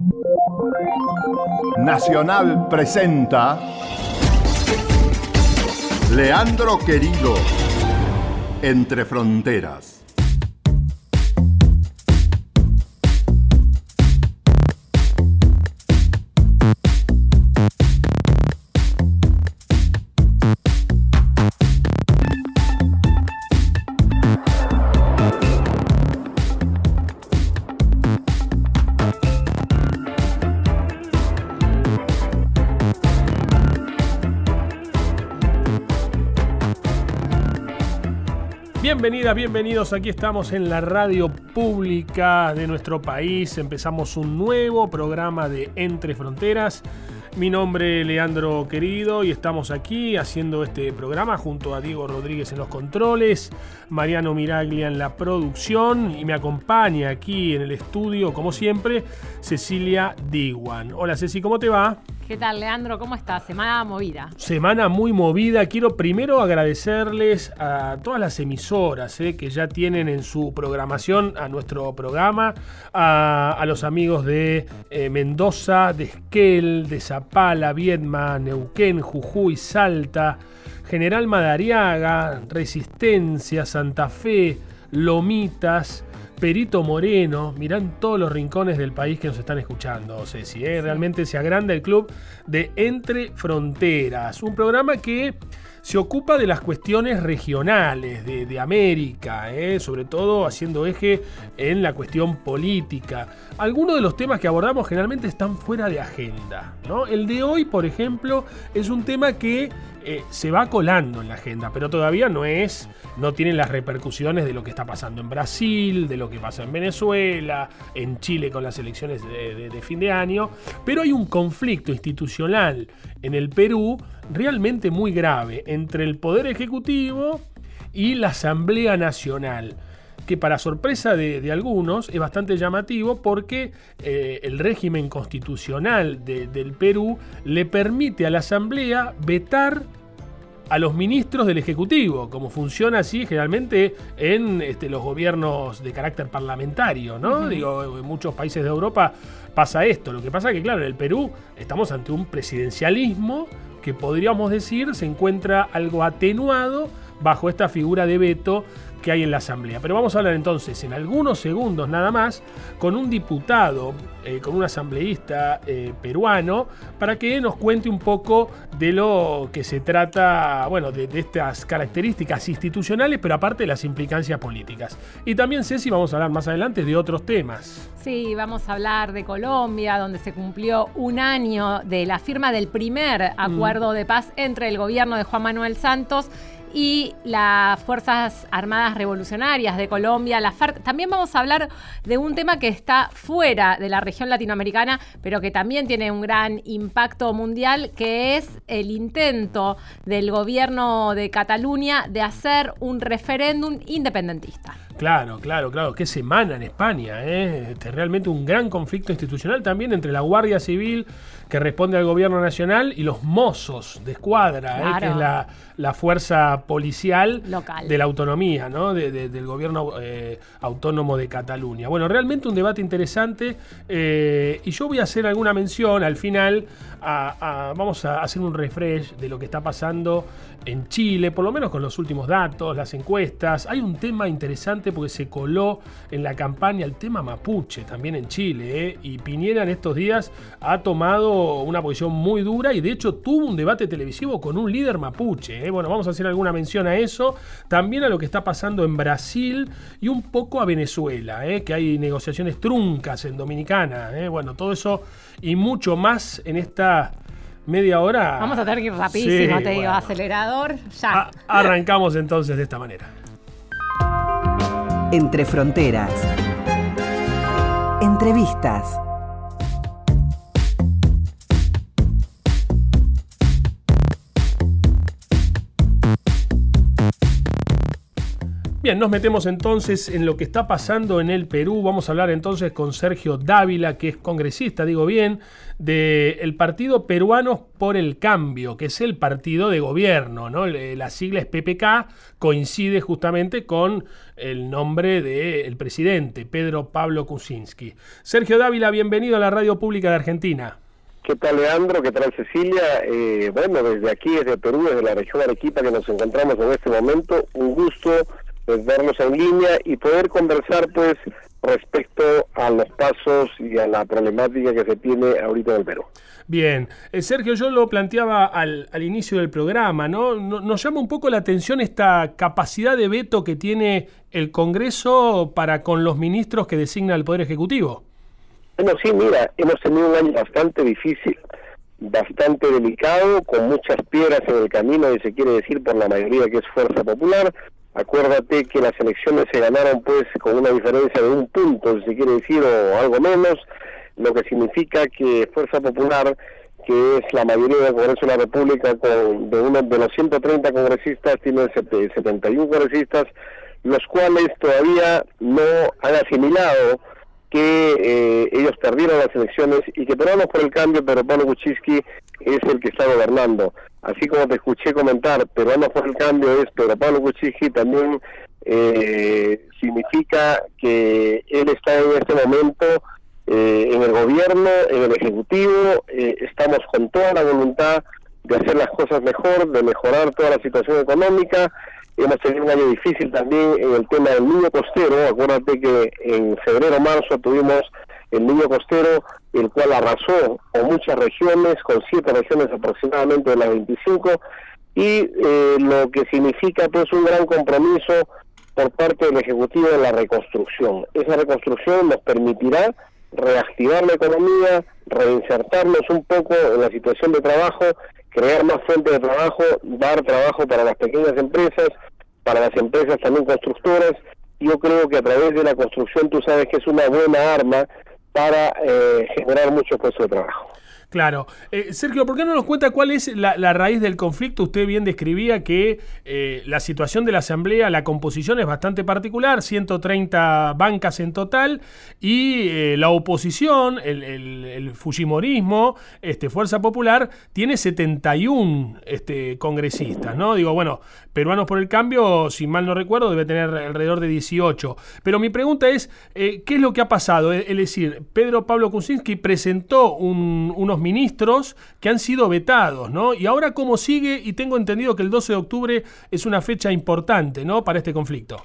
Nacional presenta Leandro Querido, Entre Fronteras. Bienvenidos, aquí estamos en la radio pública de nuestro país. Empezamos un nuevo programa de Entre Fronteras. Mi nombre es Leandro Querido y estamos aquí haciendo este programa junto a Diego Rodríguez en los controles, Mariano Miraglia en la producción y me acompaña aquí en el estudio, como siempre, Cecilia Diwan. Hola Ceci, ¿cómo te va? ¿Qué tal, Leandro? ¿Cómo estás? Semana movida. Semana muy movida. Quiero primero agradecerles a todas las emisoras que ya tienen en su programación a nuestro programa, a los amigos de Mendoza, de Esquel, de Zapala, Viedma, Neuquén, Jujuy, Salta, General Madariaga, Resistencia, Santa Fe, Lomitas, Perito Moreno. Mirán todos los rincones del país que nos están escuchando, Ceci. Realmente se agranda el club de Entre Fronteras, un programa que se ocupa de las cuestiones regionales de América, sobre todo haciendo eje en la cuestión política. Algunos de los temas que abordamos generalmente están fuera de agenda, ¿no? El de hoy, por ejemplo, es un tema que se va colando en la agenda, pero todavía no tiene las repercusiones de lo que está pasando en Brasil, de lo que pasa en Venezuela, en Chile con las elecciones de fin de año, pero hay un conflicto institucional en el Perú realmente muy grave entre el Poder Ejecutivo y la Asamblea Nacional, que para sorpresa de algunos es bastante llamativo porque el régimen constitucional del Perú le permite a la Asamblea vetar a los ministros del Ejecutivo, como funciona así generalmente en los gobiernos de carácter parlamentario, ¿no? Uh-huh. Digo, en muchos países de Europa pasa esto. Lo que pasa es que, claro, en el Perú estamos ante un presidencialismo que podríamos decir se encuentra algo atenuado bajo esta figura de veto que hay en la Asamblea. Pero vamos a hablar entonces en algunos segundos nada más con un diputado, con un asambleísta peruano, para que nos cuente un poco de lo que se trata, bueno, de estas características institucionales, pero aparte de las implicancias políticas. Y también, Ceci, vamos a hablar más adelante de otros temas. Sí, vamos a hablar de Colombia, donde se cumplió un año de la firma del primer acuerdo de paz entre el gobierno de Juan Manuel Santos y las Fuerzas Armadas Revolucionarias de Colombia, la FARC. También vamos a hablar de un tema que está fuera de la región latinoamericana, pero que también tiene un gran impacto mundial, que es el intento del gobierno de Cataluña de hacer un referéndum independentista. Claro. Qué semana en España, realmente un gran conflicto institucional también entre la Guardia Civil, que responde al gobierno nacional, y los Mossos de Escuadra, claro, que es la fuerza policial local de la autonomía, ¿no? Del gobierno autónomo de Cataluña. Bueno, realmente un debate interesante, y yo voy a hacer alguna mención al final. Vamos a hacer un refresh de lo que está pasando en Chile, por lo menos con los últimos datos, las encuestas. Hay un tema interesante porque se coló en la campaña el tema mapuche también en Chile, y Piñera en estos días ha tomado una posición muy dura y de hecho tuvo un debate televisivo con un líder mapuche. Bueno, vamos a hacer alguna mención a eso, también a lo que está pasando en Brasil y un poco a Venezuela, que hay negociaciones truncas en Dominicana. Bueno, todo eso y mucho más en esta media hora. Vamos a tener que ir rapidísimo, sí, te digo, acelerador, ya. Arrancamos entonces de esta manera. Entre Fronteras. Entrevistas. Bien, nos metemos entonces en lo que está pasando en el Perú. Vamos a hablar entonces con Sergio Dávila, que es congresista, digo bien, del Partido Peruanos por el Cambio, que es el partido de gobierno, ¿no? La sigla es PPK, coincide justamente con el nombre del presidente, Pedro Pablo Kuczynski. Sergio Dávila, bienvenido a la Radio Pública de Argentina. ¿Qué tal, Leandro? ¿Qué tal, Cecilia? Bueno, desde aquí, desde Perú, desde la región Arequipa que nos encontramos en este momento, un gusto vernos en línea y poder conversar pues respecto a los pasos y a la problemática que se tiene ahorita en el Perú. Bien, Sergio, yo lo planteaba al inicio del programa, ¿no? Nos llama un poco la atención esta capacidad de veto que tiene el Congreso para con los ministros que designa el Poder Ejecutivo. Bueno, sí, mira, hemos tenido un año bastante difícil, bastante delicado, con muchas piedras en el camino, y se quiere decir por la mayoría que es Fuerza Popular. Acuérdate que las elecciones se ganaron pues con una diferencia de 1 punto, si se quiere decir, o algo menos, lo que significa que Fuerza Popular, que es la mayoría del Congreso de la República, de los 130 congresistas, tiene 71 congresistas, los cuales todavía no han asimilado que ellos perdieron las elecciones y que Peruanos por el Cambio, Pedro Pablo Kuczynski, es el que está gobernando. Así como te escuché comentar, Peruanos por el Cambio es Pedro Pablo Kuczynski, también significa que él está en este momento en el gobierno, en el Ejecutivo. Estamos con toda la voluntad de hacer las cosas mejor, de mejorar toda la situación económica. Hemos tenido un año difícil también en el tema del niño costero. Acuérdate que en febrero-marzo tuvimos el niño costero, el cual arrasó con muchas regiones, con 7 regiones aproximadamente de las 25, y lo que significa pues un gran compromiso por parte del Ejecutivo en la reconstrucción. Esa reconstrucción nos permitirá reactivar la economía, reinsertarnos un poco en la situación de trabajo, crear más fuentes de trabajo, dar trabajo para las pequeñas empresas, para las empresas también constructoras. Yo creo que a través de la construcción, tú sabes que es una buena arma para generar muchos puestos de trabajo. Claro. Sergio, ¿por qué no nos cuenta cuál es la raíz del conflicto? Usted bien describía que la situación de la Asamblea, la composición es bastante particular, 130 bancas en total, y la oposición, el fujimorismo, Fuerza Popular, tiene 71 congresistas, ¿no? Digo, bueno, Peruanos por el Cambio, si mal no recuerdo, debe tener alrededor de 18. Pero mi pregunta es, ¿qué es lo que ha pasado? Es decir, Pedro Pablo Kuczynski presentó unos ministros que han sido vetados, ¿no? Y ahora cómo sigue, y tengo entendido que el 12 de octubre es una fecha importante, ¿no?, para este conflicto.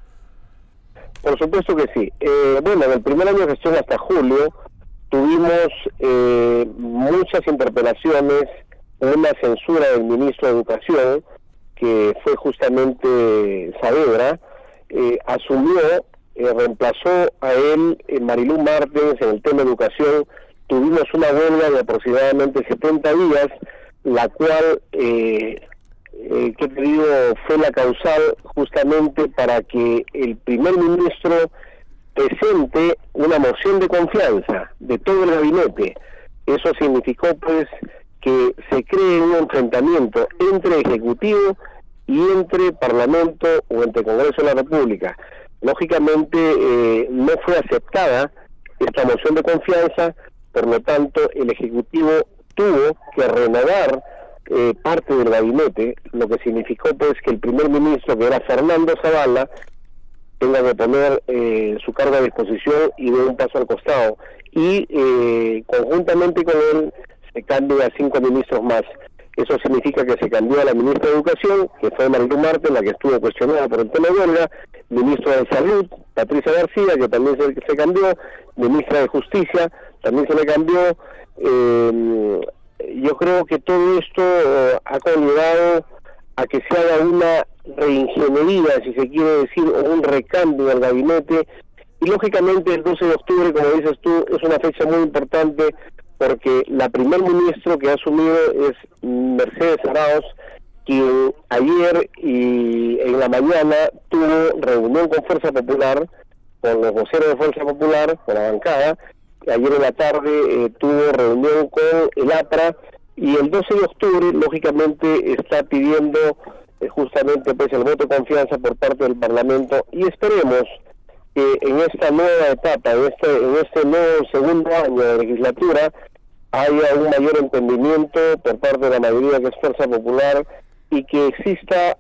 Por supuesto que sí. Bueno, en el primer año de gestión hasta julio tuvimos muchas interpelaciones, una censura del ministro de Educación, que fue justamente Saavedra, asumió, reemplazó a él Marilú Martens en el tema de educación. Tuvimos una huelga de aproximadamente 70 días, la cual, que te digo, fue la causal justamente para que el primer ministro presente una moción de confianza de todo el gabinete. Eso significó, pues, que se cree un enfrentamiento entre Ejecutivo y entre Parlamento o entre Congreso de la República. Lógicamente, no fue aceptada esta moción de confianza. Por lo tanto, el Ejecutivo tuvo que renovar parte del gabinete, lo que significó pues que el primer ministro, que era Fernando Zavala, tenga que poner su cargo a disposición y dé un paso al costado. Y conjuntamente con él se cambia a 5 ministros más. Eso significa que se cambió a la ministra de Educación, que fue Marilú Martens, la que estuvo cuestionada por el tema de huelga, ministra de Salud, Patricia García, que también se cambió, ministra de Justicia, también se le cambió. Yo creo que todo esto ha conllevado a que se haga una reingeniería, si se quiere decir, o un recambio del gabinete, y lógicamente el 12 de octubre, como dices tú, es una fecha muy importante, porque la primer ministro que ha asumido es Mercedes Arauz, quien ayer y en la mañana tuvo reunión con Fuerza Popular, con los voceros de Fuerza Popular, con la bancada. Ayer en la tarde tuvo reunión con el APRA, y el 12 de octubre, lógicamente, está pidiendo justamente pues el voto de confianza por parte del Parlamento, y esperemos que en esta nueva etapa, en este nuevo segundo año de legislatura, haya un mayor entendimiento por parte de la mayoría que es Fuerza Popular y que exista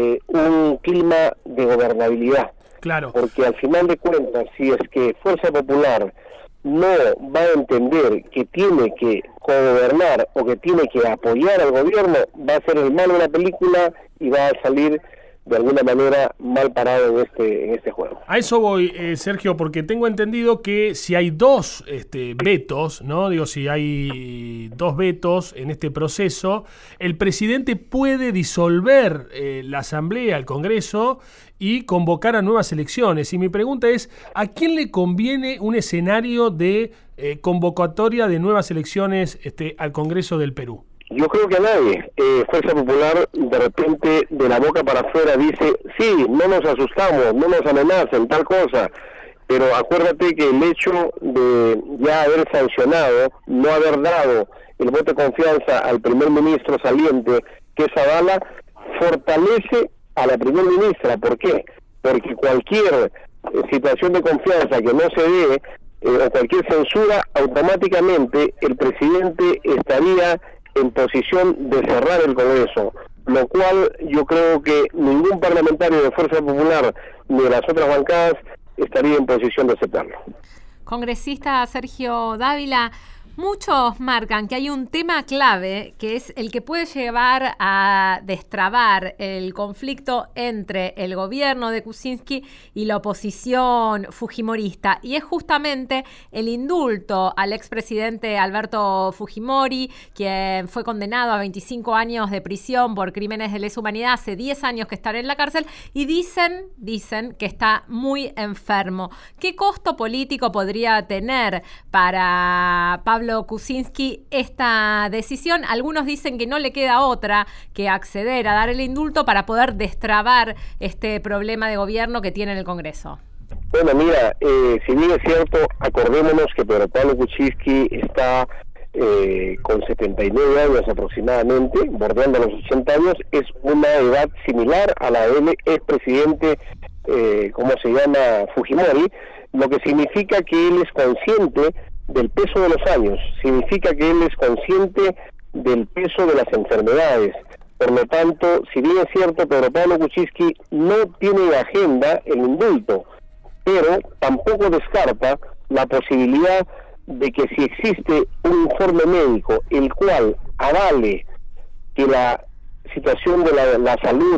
un clima de gobernabilidad. Claro. Porque al final de cuentas, si es que Fuerza Popular no va a entender que tiene que cogobernar o que tiene que apoyar al gobierno, va a ser el malo de la película y va a salir de alguna manera mal parado en este juego. A eso voy, Sergio, porque tengo entendido que si hay dos vetos, ¿no? Digo, si hay dos vetos en este proceso, el presidente puede disolver la Asamblea, el Congreso, y convocar a nuevas elecciones. Y mi pregunta es, ¿a quién le conviene un escenario de convocatoria de nuevas elecciones al Congreso del Perú? Yo creo que a nadie. Fuerza Popular de repente de la boca para afuera dice, sí, no nos asustamos, no nos amenacen, tal cosa, pero acuérdate que el hecho de ya haber sancionado, no haber dado el voto de confianza al primer ministro saliente, que es Zavala, fortalece a la primer ministra. ¿Por qué? Porque cualquier situación de confianza que no se dé, o cualquier censura, automáticamente el presidente estaría en posición de cerrar el Congreso, lo cual yo creo que ningún parlamentario de Fuerza Popular ni de las otras bancadas estaría en posición de aceptarlo. Congresista Sergio Dávila, muchos marcan que hay un tema clave que es el que puede llevar a destrabar el conflicto entre el gobierno de Kuczynski y la oposición fujimorista, y es justamente el indulto al expresidente Alberto Fujimori, quien fue condenado a 25 años de prisión por crímenes de lesa humanidad, hace 10 años que está en la cárcel, y dicen que está muy enfermo. ¿Qué costo político podría tener para Pablo Kuczynski esta decisión? Algunos dicen que no le queda otra que acceder a dar el indulto para poder destrabar este problema de gobierno que tiene en el Congreso. Bueno, mira, si bien es cierto, acordémonos que Pedro Pablo Kuczynski está con 79 años aproximadamente, bordeando los 80 años, es una edad similar a la del expresidente, Fujimori, lo que significa que él es consciente del peso de los años, significa que él es consciente del peso de las enfermedades. Por lo tanto, si bien es cierto, Pedro Pablo Kuczynski no tiene en agenda el indulto, pero tampoco descarta la posibilidad de que si existe un informe médico el cual avale que la situación de la salud,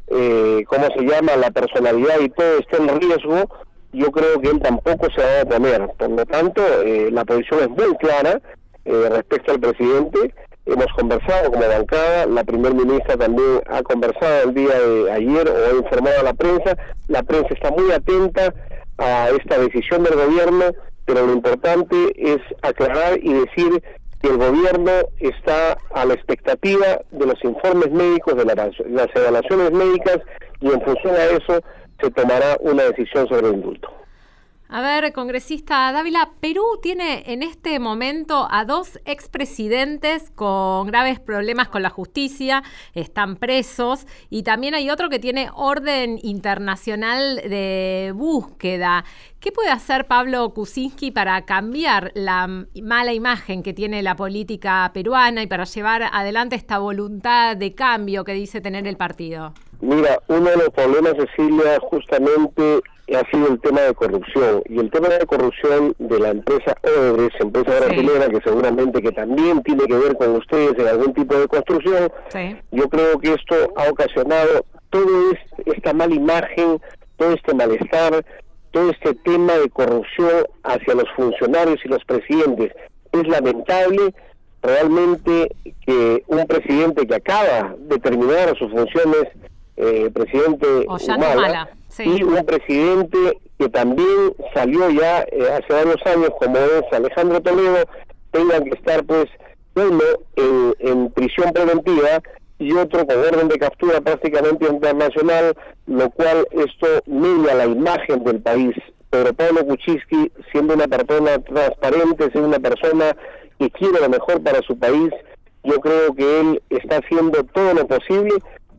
la personalidad y todo esté en riesgo, yo creo que él tampoco se va a oponer. Por lo tanto, la posición es muy clara respecto al presidente. Hemos conversado como bancada, la primer ministra también ha conversado el día de ayer o ha informado a la prensa. La prensa está muy atenta a esta decisión del gobierno, pero lo importante es aclarar y decir que el gobierno está a la expectativa de los informes médicos, de las evaluaciones médicas, y en función a eso se tomará una decisión sobre el indulto. A ver, congresista Dávila, Perú tiene en este momento a dos expresidentes con graves problemas con la justicia, están presos, y también hay otro que tiene orden internacional de búsqueda. ¿Qué puede hacer Pablo Kuczynski para cambiar la mala imagen que tiene la política peruana y para llevar adelante esta voluntad de cambio que dice tener el partido? Mira, uno de los problemas, Cecilia, justamente ha sido el tema de corrupción, y el tema de corrupción de la empresa Odebrecht, empresa brasilera, que seguramente que también tiene que ver con ustedes en algún tipo de construcción. Yo creo que esto ha ocasionado toda esta mala imagen, todo este malestar, todo este tema de corrupción hacia los funcionarios y los presidentes. Es lamentable realmente que un presidente que acaba de terminar sus funciones, presidente Humala, y un presidente que también salió ya hace varios años, como es Alejandro Toledo, tengan que estar pues uno en prisión preventiva y otro con orden de captura prácticamente internacional, lo cual esto mira la imagen del país. Pero Pablo Kuczynski, siendo una persona transparente, siendo una persona que quiere lo mejor para su país, yo creo que él está haciendo todo lo posible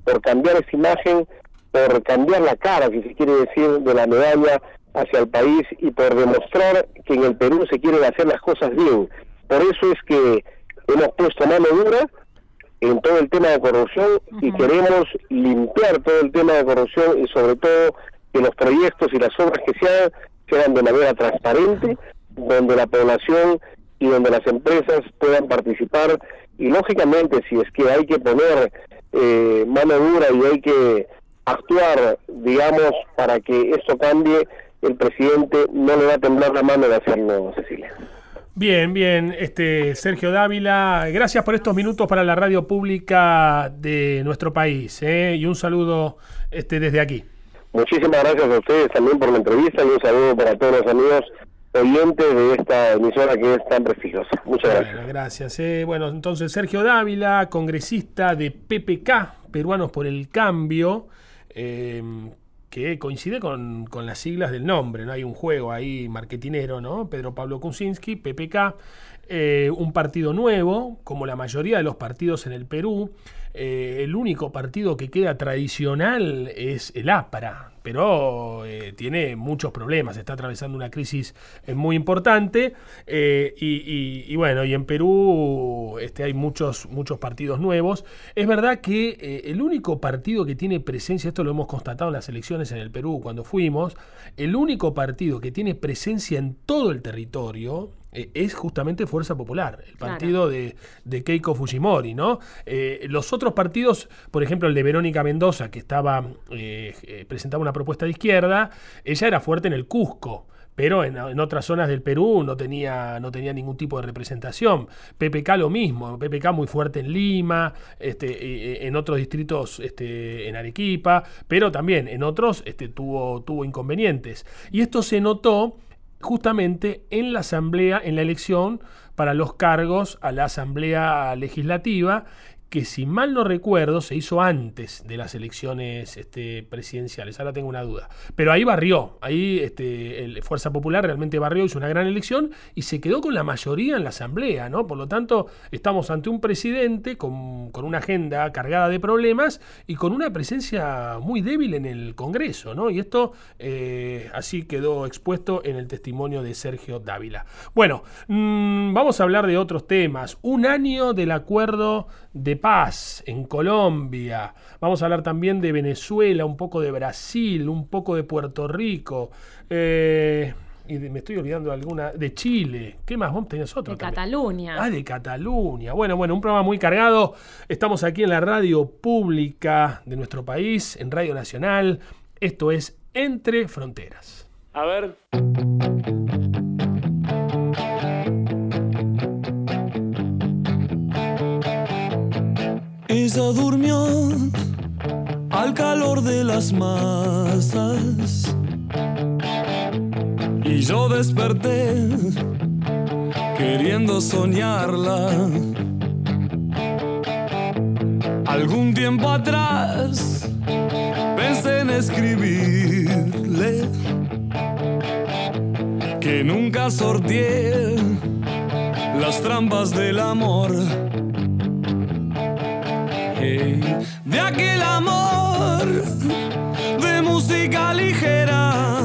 por cambiar esa imagen, por cambiar la cara, si se quiere decir, de la medalla hacia el país y por demostrar que en el Perú se quieren hacer las cosas bien. Por eso es que hemos puesto mano dura en todo el tema de corrupción y queremos limpiar todo el tema de corrupción y sobre todo que los proyectos y las obras que se hagan de manera transparente, donde la población y donde las empresas puedan participar y lógicamente si es que hay que poner mano dura y hay que actuar, digamos, para que esto cambie, el presidente no le va a temblar la mano de hacerlo, Cecilia. Bien, Sergio Dávila, gracias por estos minutos para la radio pública de nuestro país, y un saludo desde aquí. Muchísimas gracias a ustedes también por la entrevista y un saludo para todos los amigos oyentes de esta emisora que es tan prestigiosa. Muchas gracias. Bueno, gracias. Bueno, entonces Sergio Dávila, congresista de PPK, Peruanos por el Cambio, que coincide con las siglas del nombre, ¿no? Hay un juego ahí marketinero, ¿no? Pedro Pablo Kuczynski, PPK, un partido nuevo, como la mayoría de los partidos en el Perú. El único partido que queda tradicional es el APRA, pero tiene muchos problemas, está atravesando una crisis muy importante, y bueno, y en Perú hay muchos partidos nuevos. Es verdad que el único partido que tiene presencia, esto lo hemos constatado en las elecciones en el Perú cuando fuimos, el único partido que tiene presencia en todo el territorio es justamente Fuerza Popular, el partido de Keiko Fujimori, ¿no? Los otros partidos, por ejemplo el de Verónica Mendoza, que estaba presentaba una propuesta de izquierda, ella era fuerte en el Cusco, pero en otras zonas del Perú no tenía ningún tipo de representación. PPK lo mismo, PPK muy fuerte en Lima, en otros distritos en Arequipa, pero también en otros tuvo inconvenientes. Y esto se notó justamente en la asamblea, en la elección para los cargos a la asamblea legislativa, que si mal no recuerdo se hizo antes de las elecciones presidenciales, ahora tengo una duda, pero ahí barrió, el Fuerza Popular realmente barrió, hizo una gran elección y se quedó con la mayoría en la asamblea, ¿no? Por lo tanto, estamos ante un presidente con una agenda cargada de problemas y con una presencia muy débil en el Congreso, ¿no? Y esto así quedó expuesto en el testimonio de Sergio Dávila. Bueno, vamos a hablar de otros temas. Un año del acuerdo de paz en Colombia. Vamos a hablar también de Venezuela, un poco de Brasil, un poco de Puerto Rico, y me estoy olvidando alguna, de Chile. ¿Qué más? ¿Vos tenías otro? De Cataluña. De Cataluña. Bueno, un programa muy cargado. Estamos aquí en la radio pública de nuestro país, en Radio Nacional. Esto es Entre Fronteras. A ver. Ella durmió al calor de las masas y yo desperté queriendo soñarla. Algún tiempo atrás pensé en escribirle que nunca sorteé las trampas del amor. De aquel amor de música ligera